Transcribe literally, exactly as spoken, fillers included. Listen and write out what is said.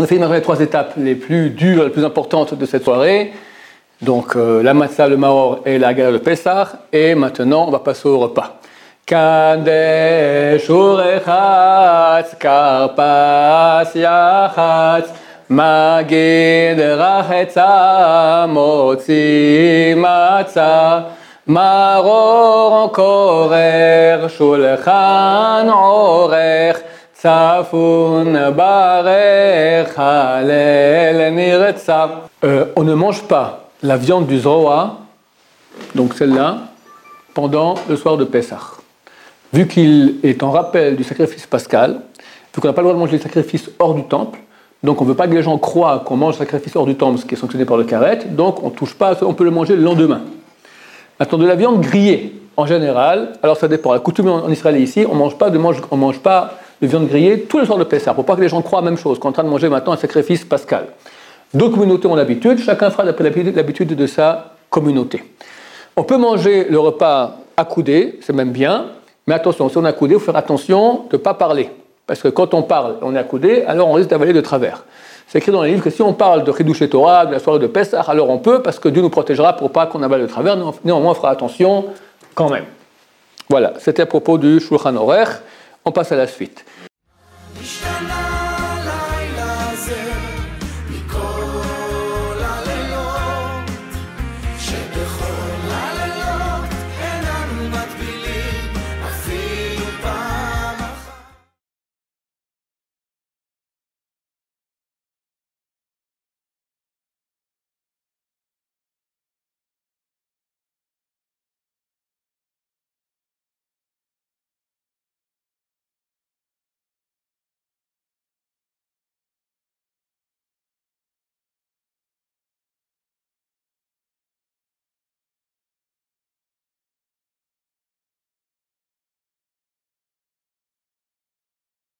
On a fait maintenant les trois étapes les plus dures, les plus importantes de cette soirée. Donc euh, la matzah, le maor et la gala de Pessah. Et maintenant, on va passer au repas. Kadesh urechatz karpas yachatz magid rachetza motzi matzah maror korer shulchan orech tzafun barech halel nirtza. Euh, on ne mange pas la viande du zroa, donc celle-là, pendant le soir de Pessah. Vu qu'il est en rappel du sacrifice pascal, vu qu'on n'a pas le droit de manger le sacrifice hors du temple, donc on ne veut pas que les gens croient qu'on mange le sacrifice hors du temple, ce qui est sanctionné par le karet, donc on ne touche pas, on peut le manger le lendemain. Maintenant, de la viande grillée, en général, alors ça dépend. La coutume en Israël ici, on mange pas de mange, on mange pas de viande grillée tous les soirs de Pessah, pour pas que les gens croient la même chose, qu'on est en train de manger maintenant un sacrifice pascal. D'autres communautés ont l'habitude, chacun fera d'après l'habitude de sa communauté. On peut manger le repas accoudé, c'est même bien, mais attention, si on est accoudé, il faut faire attention de ne pas parler. Parce que quand on parle, on est accoudé, alors on risque d'avaler de travers. C'est écrit dans les livres que si on parle de Chiddush Torah, de la soirée de Pessah, alors on peut, parce que Dieu nous protégera pour pas qu'on avale de travers, néanmoins on fera attention quand même. Voilà, c'était à propos du Shulchan Orech. On passe à la suite.